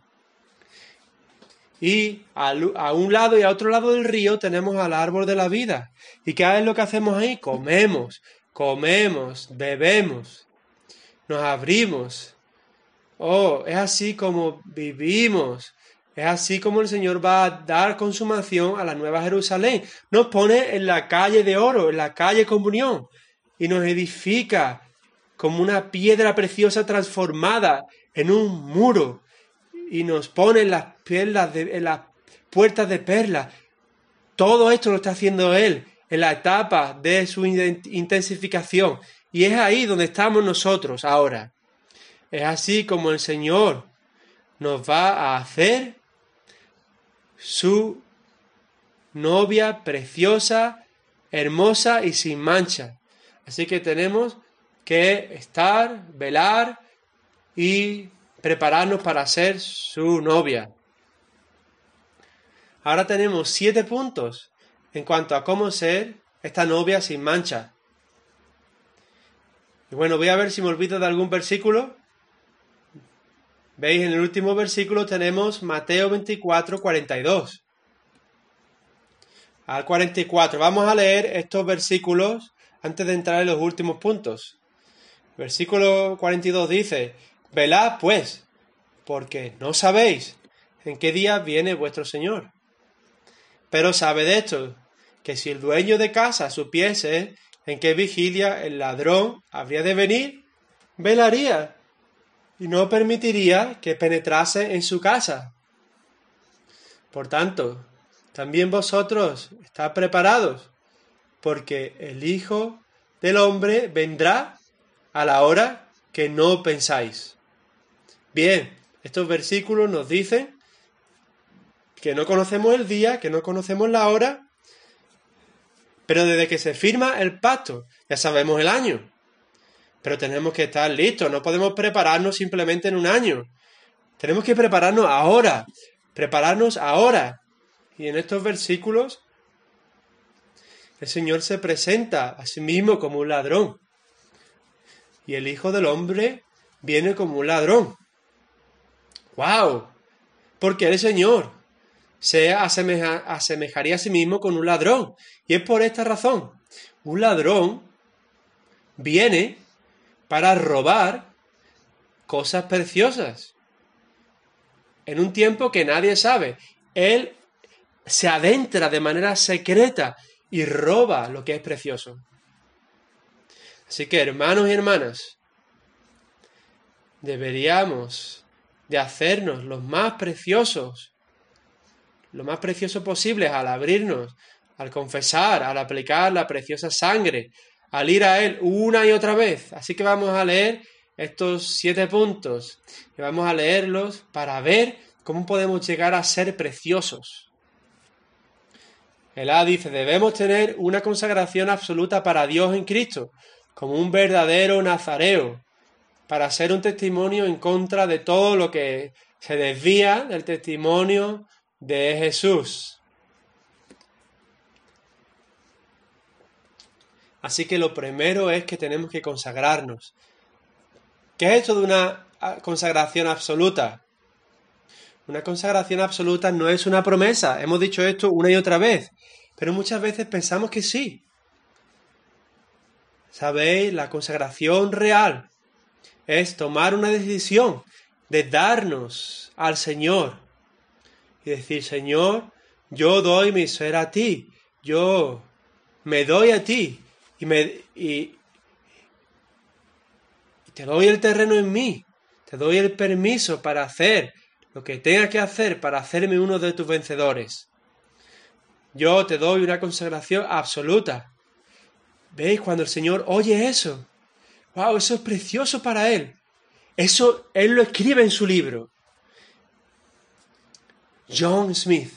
Y a un lado y a otro lado del río tenemos al árbol de la vida. ¿Y qué es lo que hacemos ahí? Comemos, bebemos, nos abrimos. Oh, es así como vivimos. Es así como el Señor va a dar consumación a la Nueva Jerusalén. Nos pone en la calle de oro, en la calle comunión, y nos edifica como una piedra preciosa transformada en un muro, y nos pone en las puertas de perlas. Todo esto lo está haciendo Él en la etapa de su intensificación. Y es ahí donde estamos nosotros ahora. Es así como el Señor nos va a hacer su novia preciosa, hermosa y sin mancha. Así que tenemos que estar, velar y prepararnos para ser su novia. Ahora tenemos 7 puntos en cuanto a cómo ser esta novia sin mancha. Y bueno, voy a ver si me olvido de algún versículo. ¿Veis? En el último versículo tenemos Mateo 24, 42. Al 44. Vamos a leer estos versículos antes de entrar en los últimos puntos. Versículo 42 dice: velad pues, porque no sabéis en qué día viene vuestro Señor. Pero sabed esto, que si el dueño de casa supiese en qué vigilia el ladrón habría de venir, velaría y no permitiría que penetrase en su casa. Por tanto, también vosotros estad preparados, porque el Hijo del Hombre vendrá a la hora que no pensáis. Bien, estos versículos nos dicen que no conocemos el día, que no conocemos la hora, pero desde que se firma el pacto ya sabemos el año. Pero tenemos que estar listos, no podemos prepararnos simplemente en un año. Tenemos que prepararnos ahora. Y en estos versículos el Señor se presenta a sí mismo como un ladrón. Y el Hijo del Hombre viene como un ladrón. ¡Wow! Porque el Señor se asemejaría a sí mismo con un ladrón. Y es por esta razón. Un ladrón viene para robar cosas preciosas. En un tiempo que nadie sabe. Él se adentra de manera secreta y roba lo que es precioso. Así que, hermanos y hermanas, deberíamos de hacernos los más preciosos posibles al abrirnos, al confesar, al aplicar la preciosa sangre, al ir a Él una y otra vez. Así que vamos a leer estos 7 puntos y vamos a leerlos para ver cómo podemos llegar a ser preciosos. El A dice: debemos tener una consagración absoluta para Dios en Cristo, como un verdadero nazareo, para ser un testimonio en contra de todo lo que se desvía del testimonio de Jesús. Así que lo primero es que tenemos que consagrarnos. ¿Qué es esto de una consagración absoluta? Una consagración absoluta no es una promesa. Hemos dicho esto una y otra vez, pero muchas veces pensamos que sí. ¿Sabéis? La consagración real es tomar una decisión de darnos al Señor y decir: Señor, yo doy mi ser a ti, yo me doy a ti y te doy el terreno en mí, te doy el permiso para hacer lo que tenga que hacer para hacerme uno de tus vencedores. Yo te doy una consagración absoluta. ¿Veis? Cuando el Señor oye eso, ¡wow! Eso es precioso para Él. Eso Él lo escribe en su libro. John Smith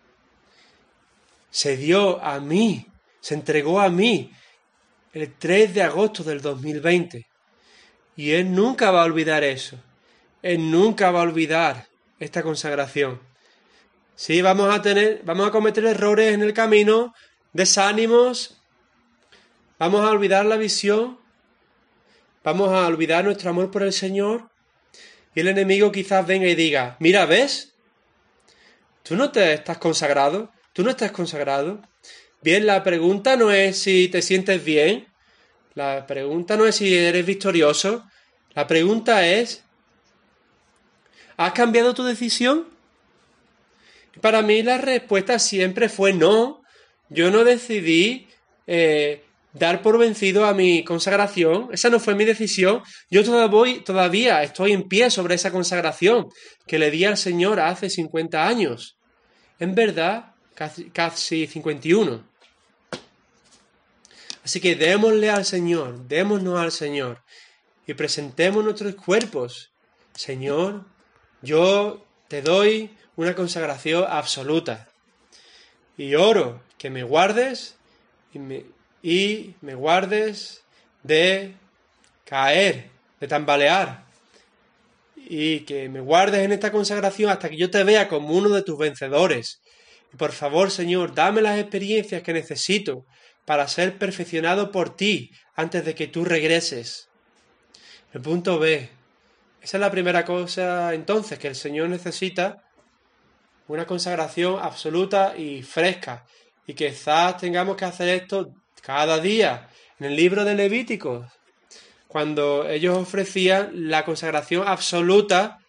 se dio a mí, se entregó a mí el 3 de agosto del 2020. Y Él nunca va a olvidar eso. Él nunca va a olvidar esta consagración. Sí, vamos a cometer errores en el camino, desánimos, vamos a olvidar la visión, vamos a olvidar nuestro amor por el Señor, y el enemigo quizás venga y diga, mira, ¿ves? Tú no te estás consagrado, tú no estás consagrado. Bien, la pregunta no es si te sientes bien, la pregunta no es si eres victorioso, la pregunta es, ¿has cambiado tu decisión? Para mí la respuesta siempre fue no. Yo no decidí dar por vencido a mi consagración. Esa no fue mi decisión. Yo todavía estoy en pie sobre esa consagración que le di al Señor hace 50 años. En verdad, casi 51. Así que démosle al Señor, démonos al Señor y presentemos nuestros cuerpos. Señor, yo te doy una consagración absoluta. Y oro que me guardes y me guardes de caer, de tambalear. Y que me guardes en esta consagración hasta que yo te vea como uno de tus vencedores. Y por favor, Señor, dame las experiencias que necesito para ser perfeccionado por ti antes de que tú regreses. El punto B. Esa es la primera cosa entonces que el Señor necesita. Una consagración absoluta y fresca. Y quizás tengamos que hacer esto cada día. En el libro de Levíticos, cuando ellos ofrecían la consagración absoluta,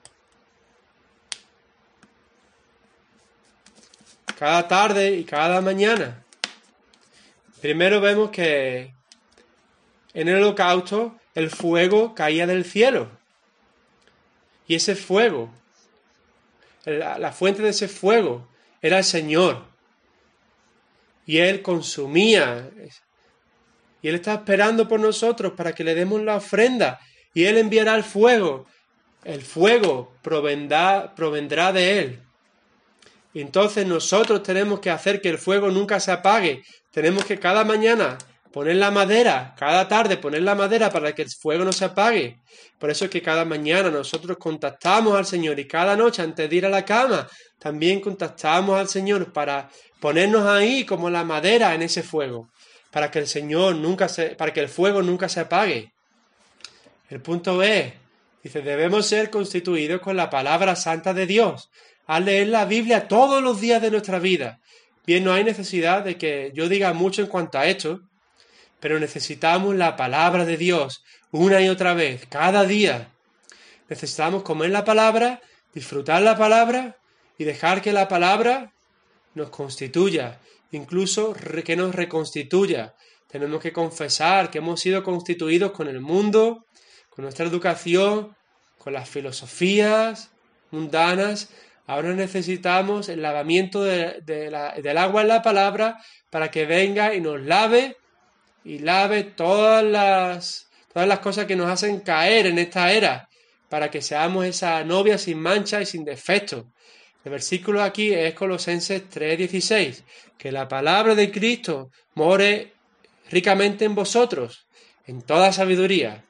cada tarde y cada mañana. Primero vemos que en el holocausto el fuego caía del cielo. Y ese fuego, la fuente de ese fuego era el Señor. Y Él consumía. Y Él está esperando por nosotros para que le demos la ofrenda. Y Él enviará el fuego. El fuego provendrá de Él. Y entonces nosotros tenemos que hacer que el fuego nunca se apague. Tenemos que cada mañana poner la madera, cada tarde poner la madera para que el fuego no se apague. Por eso es que cada mañana nosotros contactamos al Señor y cada noche antes de ir a la cama también contactamos al Señor para ponernos ahí como la madera en ese fuego, para que para que el fuego nunca se apague. El punto B, dice, debemos ser constituidos con la palabra santa de Dios, al leer la Biblia todos los días de nuestra vida. Bien, no hay necesidad de que yo diga mucho en cuanto a esto, pero necesitamos la palabra de Dios una y otra vez, cada día. Necesitamos comer la palabra, disfrutar la palabra y dejar que la palabra nos constituya, incluso que nos reconstituya. Tenemos que confesar que hemos sido constituidos con el mundo, con nuestra educación, con las filosofías mundanas. Ahora necesitamos el lavamiento del agua en la palabra para que venga y nos lave y lave todas las cosas que nos hacen caer en esta era, para que seamos esa novia sin mancha y sin defecto. El versículo aquí es Colosenses 3:16, que la palabra de Cristo more ricamente en vosotros, en toda sabiduría.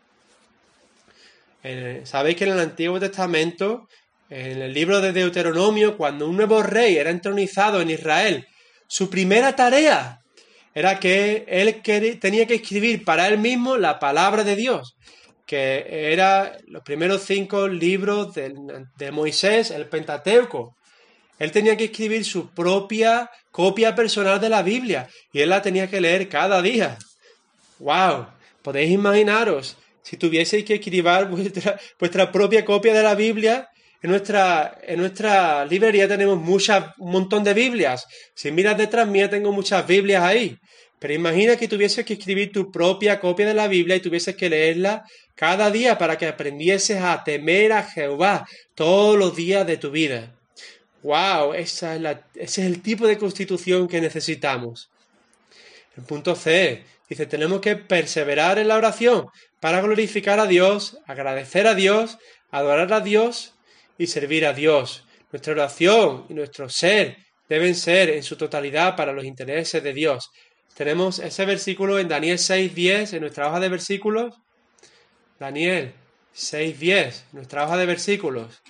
Sabéis que en el Antiguo Testamento, en el libro de Deuteronomio, cuando un nuevo rey era entronizado en Israel, su primera tarea era que él tenía que escribir para él mismo la palabra de Dios, que era los primeros 5 libros de Moisés, el Pentateuco. Él tenía que escribir su propia copia personal de la Biblia y él la tenía que leer cada día. ¡Wow! Podéis imaginaros, si tuvieseis que escribir vuestra propia copia de la Biblia. En nuestra librería tenemos un montón de Biblias. Si miras detrás mía tengo muchas Biblias ahí. Pero imagina que tuvieses que escribir tu propia copia de la Biblia y tuvieses que leerla cada día para que aprendieses a temer a Jehová todos los días de tu vida. ¡Wow! Ese es el tipo de constitución que necesitamos. El punto C dice, tenemos que perseverar en la oración para glorificar a Dios, agradecer a Dios, adorar a Dios y servir a Dios. Nuestra oración y nuestro ser deben ser en su totalidad para los intereses de Dios. Tenemos ese versículo en Daniel 6:10 en nuestra hoja de versículos. Daniel 6:10, nuestra hoja de versículos.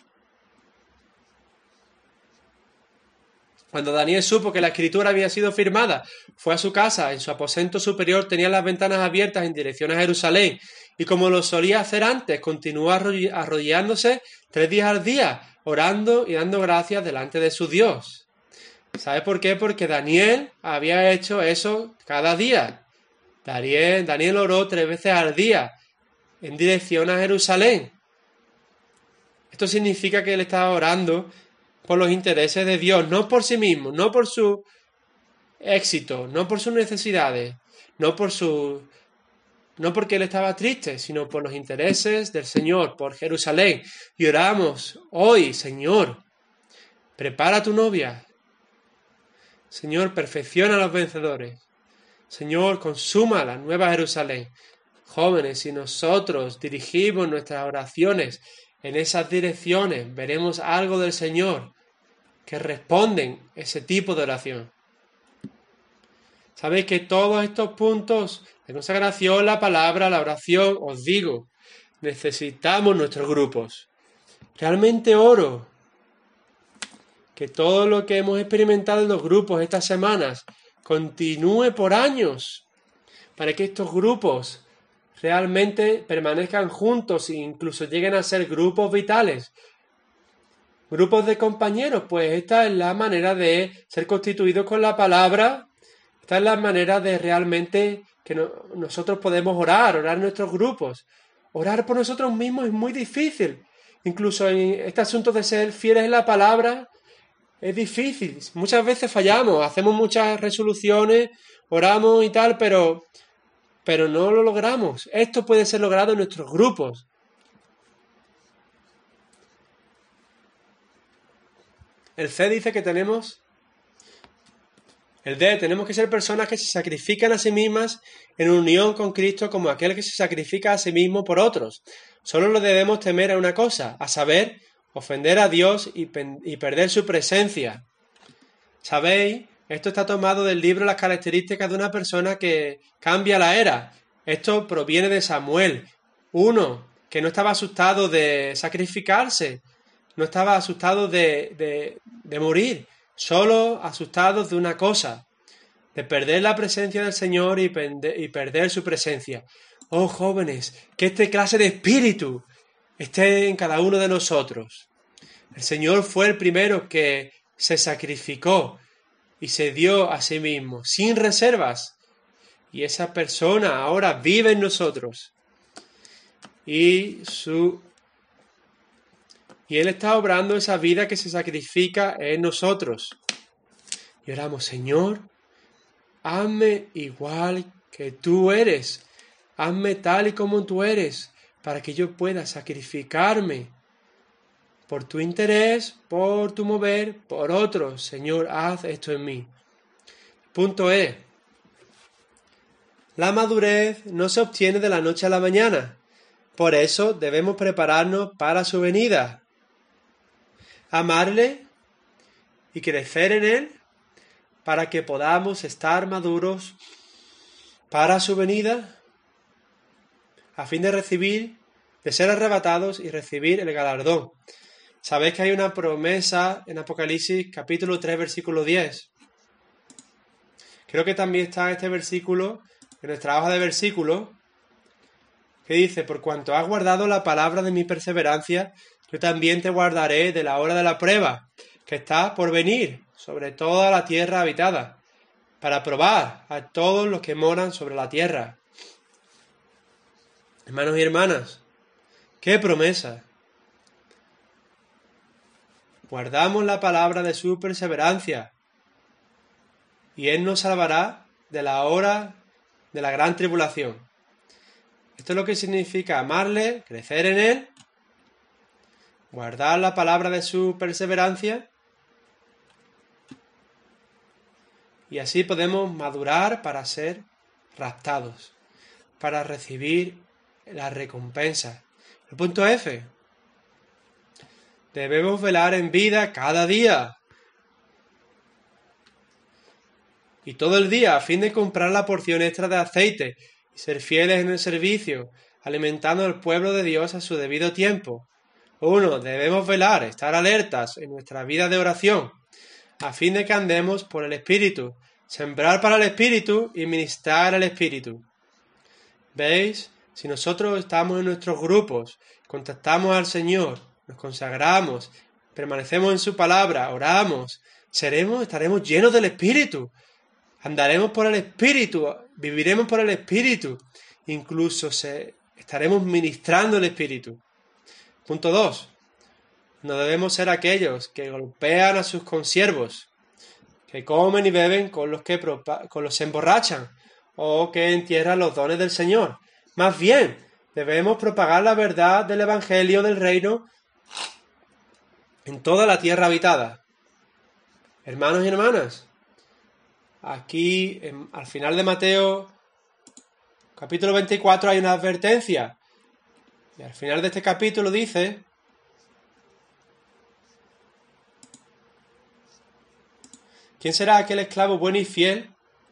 Cuando Daniel supo que la escritura había sido firmada, fue a su casa, en su aposento superior tenía las ventanas abiertas en dirección a Jerusalén, y como lo solía hacer antes, continuó arrodillándose 3 días al día, orando y dando gracias delante de su Dios. ¿Sabe por qué? Porque Daniel había hecho eso cada día. Daniel oró 3 veces al día en dirección a Jerusalén. Esto significa que él estaba orando por los intereses de Dios, no por sí mismo, no por su éxito, no por sus necesidades, no porque él estaba triste, sino por los intereses del Señor, por Jerusalén. Y oramos hoy, Señor, prepara a tu novia. Señor, perfecciona a los vencedores. Señor, consuma la nueva Jerusalén. Jóvenes, si nosotros dirigimos nuestras oraciones en esas direcciones, veremos algo del Señor que responden ese tipo de oración. Sabéis que todos estos puntos de consagración, la palabra, la oración, os digo, necesitamos nuestros grupos. Realmente oro que todo lo que hemos experimentado en los grupos estas semanas continúe por años, para que estos grupos realmente permanezcan juntos e incluso lleguen a ser grupos vitales. Grupos de compañeros, pues esta es la manera de ser constituidos con la palabra, esta es la manera de realmente que nosotros podemos orar en nuestros grupos. Orar por nosotros mismos es muy difícil. Incluso en este asunto de ser fieles en la palabra es difícil. Muchas veces fallamos, hacemos muchas resoluciones, oramos y tal, pero no lo logramos. Esto puede ser logrado en nuestros grupos. El C dice que tenemos que ser personas que se sacrifican a sí mismas en unión con Cristo como aquel que se sacrifica a sí mismo por otros. Solo lo debemos temer a una cosa, a saber, ofender a Dios y perder su presencia. ¿Sabéis? Esto está tomado del libro Las características de una persona que cambia la era. Esto proviene de Samuel. Uno que no estaba asustado de sacrificarse, no estaba asustado de morir, solo asustado de una cosa, de perder la presencia del Señor y perder su presencia. Oh jóvenes, que esta clase de espíritu esté en cada uno de nosotros. El Señor fue el primero que se sacrificó y se dio a sí mismo, sin reservas. Y esa persona ahora vive en nosotros. Y Él está obrando esa vida que se sacrifica en nosotros. Y oramos, Señor, hazme igual que tú eres. Hazme tal y como tú eres, para que yo pueda sacrificarme por tu interés, por tu mover, por otros. Señor, haz esto en mí. Punto E. La madurez no se obtiene de la noche a la mañana. Por eso debemos prepararnos para su venida. Amarle y crecer en Él para que podamos estar maduros para su venida, a fin de ser arrebatados y recibir el galardón. Sabéis que hay una promesa en Apocalipsis capítulo 3 versículo 10. Creo que también está este versículo en nuestra hoja de versículos, que dice, por cuanto has guardado la palabra de mi perseverancia, yo también te guardaré de la hora de la prueba, que está por venir sobre toda la tierra habitada, para probar a todos los que moran sobre la tierra. Hermanos y hermanas, ¡qué promesa! Guardamos la palabra de su perseverancia, y Él nos salvará de la hora de la gran tribulación. Esto es lo que significa amarle, crecer en él, guardar la palabra de su perseverancia, y así podemos madurar para ser raptados, para recibir la recompensa. El punto F. Debemos velar en vida cada día y todo el día a fin de comprar la porción extra de aceite y ser fieles en el servicio, alimentando al pueblo de Dios a su debido tiempo. 1. Debemos velar, estar alertas en nuestra vida de oración, a fin de que andemos por el Espíritu, sembrar para el Espíritu y ministrar al Espíritu. ¿Veis? Si nosotros estamos en nuestros grupos, contactamos al Señor, nos consagramos, permanecemos en su palabra, oramos, estaremos llenos del Espíritu, andaremos por el Espíritu, viviremos por el Espíritu, incluso estaremos ministrando el Espíritu. Punto 2. No debemos ser aquellos que golpean a sus consiervos, que comen y beben con los que se emborrachan, o que entierran los dones del Señor. Más bien, debemos propagar la verdad del Evangelio del Reino en toda la tierra habitada. Hermanos y hermanas, aquí al final de Mateo capítulo 24 hay una advertencia. Y al final de este capítulo dice: ¿quién será aquel esclavo bueno y fiel?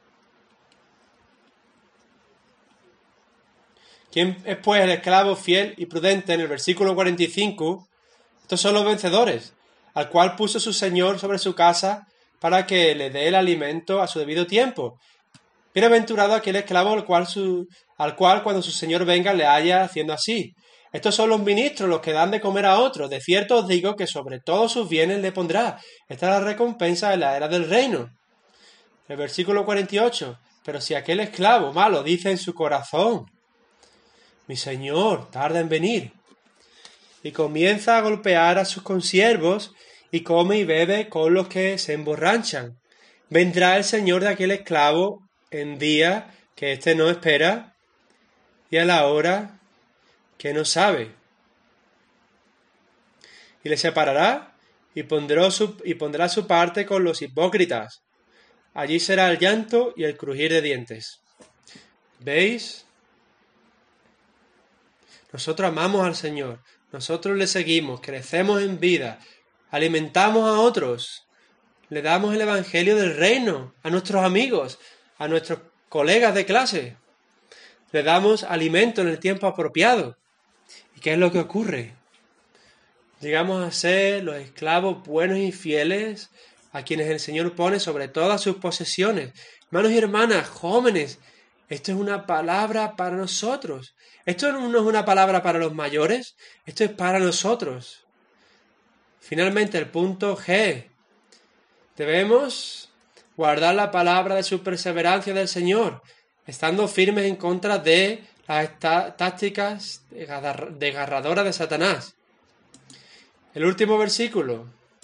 ¿Quién es pues el esclavo fiel y prudente? En el versículo 45, estos son los vencedores, al cual puso su Señor sobre su casa para que le dé el alimento a su debido tiempo. Bienaventurado aquel esclavo al cual cuando su Señor venga le haya haciendo así. Estos son los ministros, los que dan de comer a otros. De cierto os digo que sobre todos sus bienes le pondrá. Esta es la recompensa de la era del reino. El versículo 48. Pero si aquel esclavo malo dice en su corazón: mi Señor tarda en venir, y comienza a golpear a sus consiervos, y come y bebe con los que se emborrachan, vendrá el Señor de aquel esclavo en día que éste no espera, y a la hora que no sabe, y le separará y pondrá su parte con los hipócritas. Allí será el llanto y el crujir de dientes. ¿Veis? Nosotros amamos al Señor, nosotros le seguimos, crecemos en vida, alimentamos a otros, le damos el Evangelio del Reino a nuestros amigos, a nuestros colegas de clase, le damos alimento en el tiempo apropiado. ¿Y qué es lo que ocurre? Llegamos a ser los esclavos buenos y fieles a quienes el Señor pone sobre todas sus posesiones. Hermanos y hermanas, jóvenes, esto es una palabra para nosotros. Esto no es una palabra para los mayores, esto es para nosotros. Finalmente, el punto G. Debemos guardar la palabra de su perseverancia del Señor, estando firmes en contra de las tácticas desgarradoras de Satanás. El último versículo.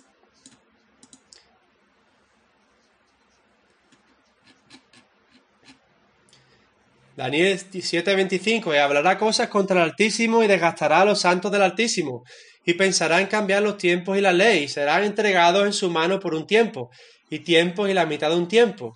Daniel 7:25, y hablará cosas contra el Altísimo y desgastará a los santos del Altísimo, y pensará en cambiar los tiempos y la ley, y serán entregados en su mano por un tiempo, y tiempos y la mitad de un tiempo.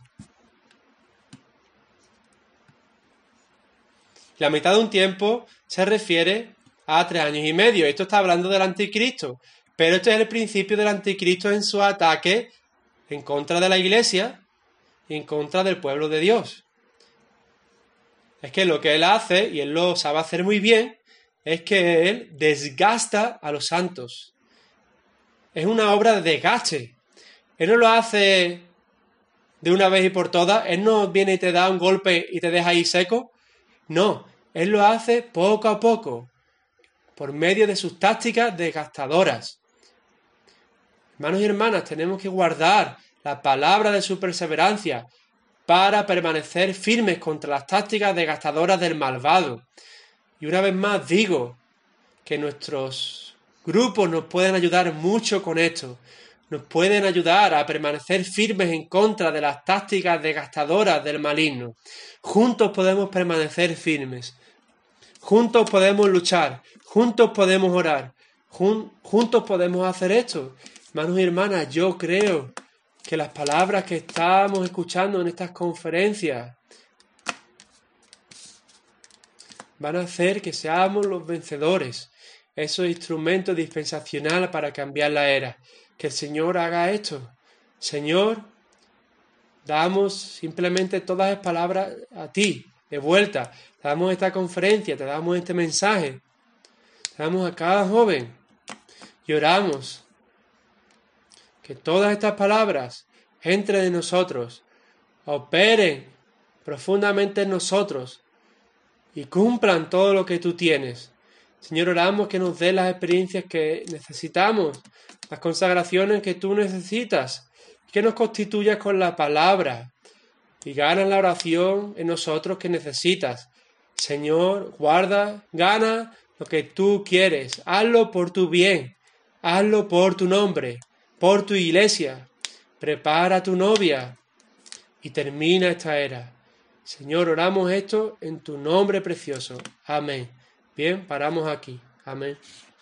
La mitad de un tiempo se refiere a 3 años y medio. Esto está hablando del anticristo, pero este es el principio del anticristo en su ataque en contra de la iglesia y en contra del pueblo de Dios. Es que lo que él hace, y él lo sabe hacer muy bien, es que él desgasta a los santos. Es una obra de desgaste. Él no lo hace de una vez y por todas. Él no viene y te da un golpe y te deja ahí seco. No, él lo hace poco a poco, por medio de sus tácticas desgastadoras. Hermanos y hermanas, tenemos que guardar la palabra de su perseverancia para permanecer firmes contra las tácticas desgastadoras del malvado. Y una vez más digo que nuestros grupos nos pueden ayudar mucho con esto. nos pueden ayudar a permanecer firmes en contra de las tácticas desgastadoras del maligno. Juntos podemos permanecer firmes. Juntos podemos luchar. Juntos podemos orar. Juntos podemos hacer esto. Hermanos y hermanas, yo creo que las palabras que estamos escuchando en estas conferencias van a hacer que seamos los vencedores, esos instrumentos dispensacionales para cambiar la era. Que el Señor haga esto. Señor, damos simplemente todas las palabras a ti, de vuelta. Te damos esta conferencia, te damos este mensaje, te damos a cada joven y oramos que todas estas palabras entren en nosotros, operen profundamente en nosotros y cumplan todo lo que tú tienes. Señor, oramos que nos dé las experiencias que necesitamos, las consagraciones que tú necesitas, que nos constituyas con la palabra y gana la oración en nosotros que necesitas. Señor, gana lo que tú quieres, hazlo por tu bien, hazlo por tu nombre, por tu iglesia, prepara a tu novia y termina esta era. Señor, oramos esto en tu nombre precioso. Amén. Bien, paramos aquí. Amén.